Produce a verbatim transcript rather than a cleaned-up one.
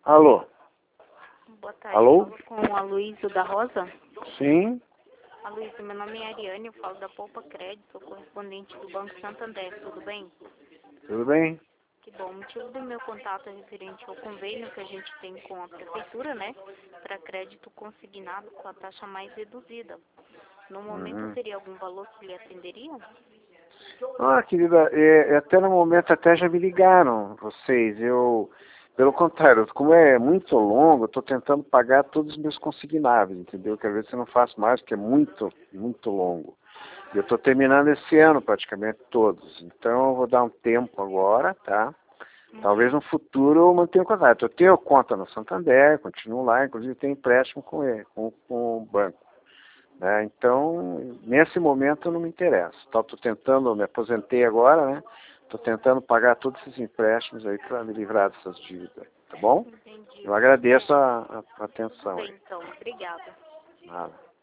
Alô? Boa tarde, Alô? falo com a Luísa da Rosa. Sim? A Luísa, meu nome é Ariane, eu falo da Poupa Crédito, sou correspondente do Banco Santander, tudo bem? Tudo bem? Que bom, o motivo do meu contato é referente ao convênio que a gente tem com a Prefeitura, né? Para crédito consignado com a taxa mais reduzida. No momento, Uhum. teria algum valor que lhe atenderia? Ah, querida, é, é, até no momento até já me ligaram vocês. Eu, pelo contrário, como é muito longo, eu estou tentando pagar todos os meus consignáveis, entendeu? Quero ver se eu não faço mais, porque é muito, muito longo. Eu estou terminando esse ano praticamente todos. Então eu vou dar um tempo agora, tá? Talvez no futuro eu mantenha o contato. Eu tenho conta no Santander, continuo lá, inclusive tenho empréstimo com ele, com, com o banco. Né? Então, nesse momento não me interessa. Estou tentando, me aposentei agora, né? Estou tentando pagar todos esses empréstimos aí para me livrar dessas dívidas, tá bom? Entendi. Eu agradeço É, a, a, a tudo atenção bem aí. então, obrigada. Nada.